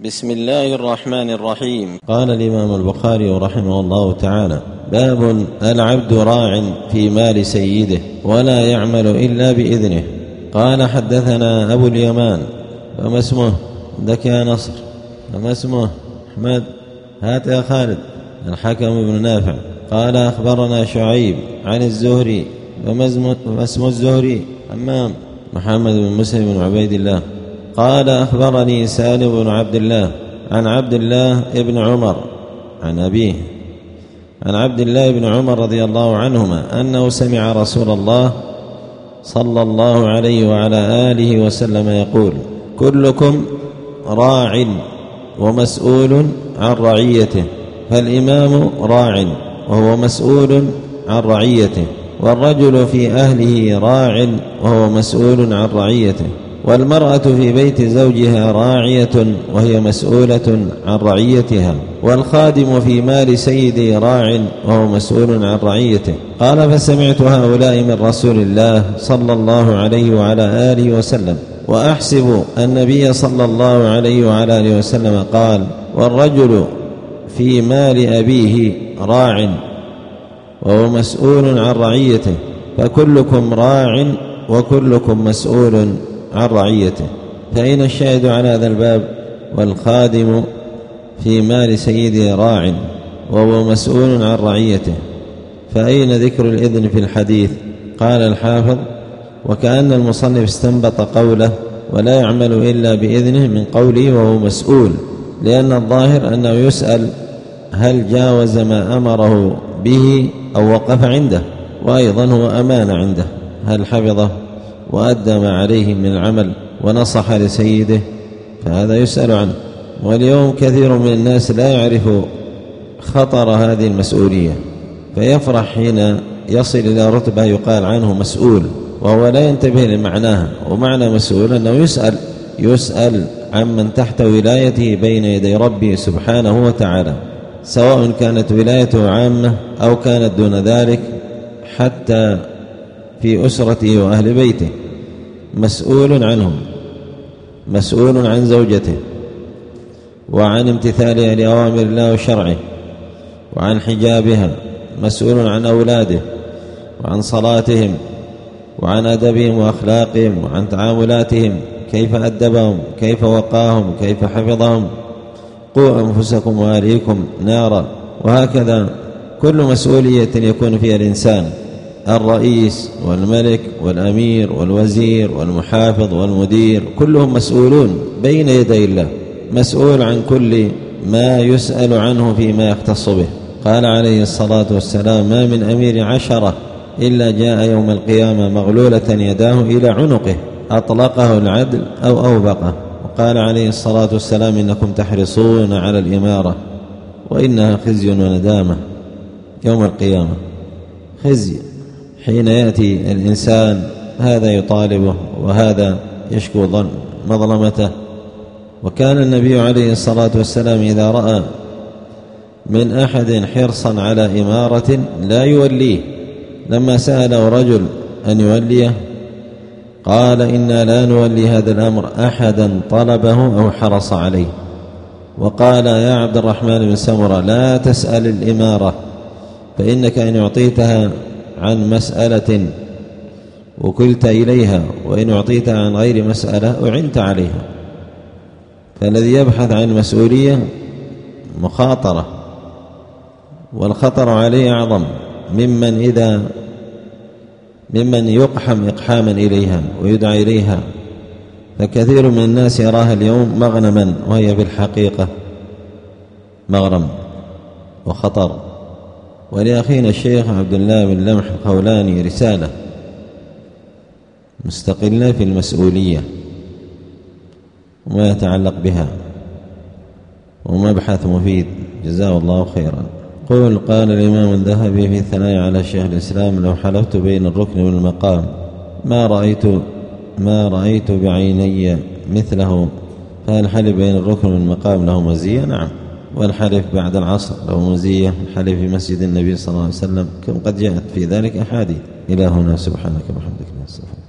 بسم الله الرحمن الرحيم. قال الإمام البخاري رحمه الله تعالى: باب العبد راع في مال سيده ولا يعمل إلا بإذنه. قال: حدثنا أبو اليمان. فما اسمه؟ عندك يا نصر؟ فما اسمه؟ أحمد؟ هات يا خالد. الحكم بن نافع. قال: أخبرنا شعيب عن الزهري. فما اسم الزهري؟ حمام. محمد بن مسلم بن عبيد الله. قال: أخبرني سالم بن عبد الله عن عبد الله بن عمر عن أبيه عن عبد الله بن عمر رضي الله عنهما أنه سمع رسول الله صلى الله عليه وعلى آله وسلم يقول: كلكم راع ومسؤول عن رعيته، فالإمام راع وهو مسؤول عن رعيته، والرجل في أهله راع وهو مسؤول عن رعيته، والمرأة في بيت زوجها راعية وهي مسؤولة عن رعيتها، والخادم في مال سيده راع وهو مسؤول عن رعيته. قال: فسمعت هؤلاء من رسول الله صلى الله عليه وعلى آله وسلم، وأحسب النبي صلى الله عليه وعلى آله وسلم قال: والرجل في مال أبيه راع وهو مسؤول عن رعيته، فكلكم راع وكلكم مسؤول عن رعيته. فأين الشاهد على هذا الباب؟ والخادم في مال سيده راع وهو مسؤول عن رعيته، فأين ذكر الإذن في الحديث؟ قال الحافظ: وكأن المصنف استنبط قوله ولا يعمل إلا بإذنه من قوله وهو مسؤول، لأن الظاهر أنه يسأل هل جاوز ما أمره به أو وقف عنده، وأيضا هو أمان عنده، هل حفظه وأدى ما عليه من العمل ونصح لسيده، فهذا يسأل عنه. واليوم كثير من الناس لا يعرف خطر هذه المسؤولية، فيفرح حين يصل إلى رتبة يقال عنه مسؤول، وهو لا ينتبه لمعناها. ومعنى مسؤول أنه يسأل عمن تحت ولايته بين يدي ربه سبحانه وتعالى، سواء كانت ولايته عامة أو كانت دون ذلك، حتى في أسرته وأهل بيته مسؤول عنهم، مسؤول عن زوجته وعن امتثالها لأوامر الله وشرعه وعن حجابها، مسؤول عن أولاده وعن صلاتهم وعن أدبهم وأخلاقهم وعن تعاملاتهم، كيف أدبهم، كيف وقاهم، كيف حفظهم. قوا أنفسكم وأهليكم نارا. وهكذا كل مسؤولية يكون فيها الإنسان، الرئيس والملك والأمير والوزير والمحافظ والمدير، كلهم مسؤولون بين يدي الله، مسؤول عن كل ما يسأل عنه فيما يختص به. قال عليه الصلاة والسلام: ما من أمير 10 إلا جاء يوم القيامة مغلولة يداه إلى عنقه، أطلقه العدل أو أوبقه. وقال عليه الصلاة والسلام: إنكم تحرصون على الإمارة وإنها خزي وندامة يوم القيامة. خزي حين يأتي الإنسان هذا يطالبه وهذا يشكو مظلمته. وكان النبي عليه الصلاة والسلام إذا رأى من أحد حرصا على إمارة لا يوليه، لما سأله رجل أن يوليه قال: إنا لا نولي هذا الأمر أحدا طلبه أو حرص عليه. وقال: يا عبد الرحمن بن سمرة، لا تسأل الإمارة، فإنك إن أعطيتها عن مسألة وكلت إليها، وإن أعطيتها عن غير مسألة أعنت عليها. فالذي يبحث عن مسؤولية مخاطرة، والخطر عليه أعظم ممن يقحم إقحاما إليها ويدعى إليها. فكثير من الناس يراها اليوم مغنما، وهي في الحقيقة مغرم وخطر. ولأخينا الشيخ عبد الله بن لمح الخولاني رسالة مستقلة في المسؤولية وما يتعلق بها، ومبحث مفيد، جزاه الله خيرا. قال الإمام الذهبي في الثناء على شيخ الإسلام: لو حلفت بين الركن والمقام ما رأيت بعيني مثله، فهل حلف بين الركن والمقام له مزية؟ نعم. والحلف بعد العصر له مزية، الحلف في مسجد النبي صلى الله عليه وسلم، كم قد جاءت في ذلك أحاديث. إلى هنا، سبحانك وبحمدك.